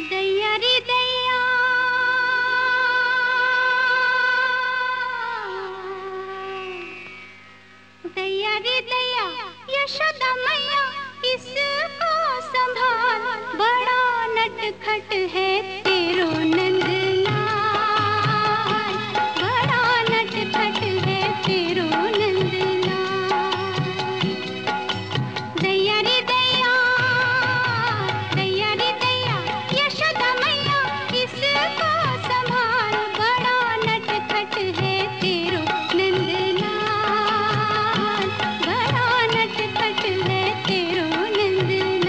दैया रे दैया दैया रे दैया यशोदा मैया इसको संभाल, बड़ा नटखट है तेरो नंदलाल, बड़ा नटखट है तेरो नंदलाल। दैया रे दैया दैया रे दैया यशोदा मैया इसको संभाल, बड़ा नटखट है तेरो नंदलाल, बड़ा नटखट है तेरो नंदलाल।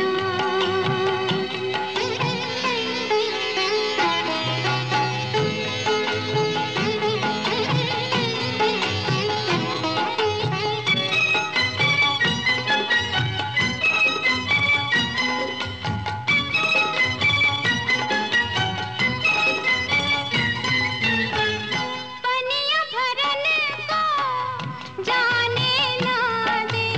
पनिया भरने को जाने ना दे,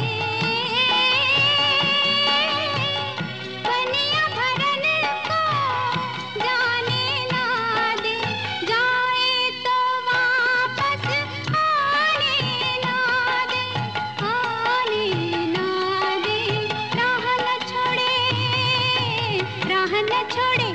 पनिया भरने को जाने ना दे, जाए तो वापस आने ना दे, आने ना दे। राह न छोड़े, राह न छोड़े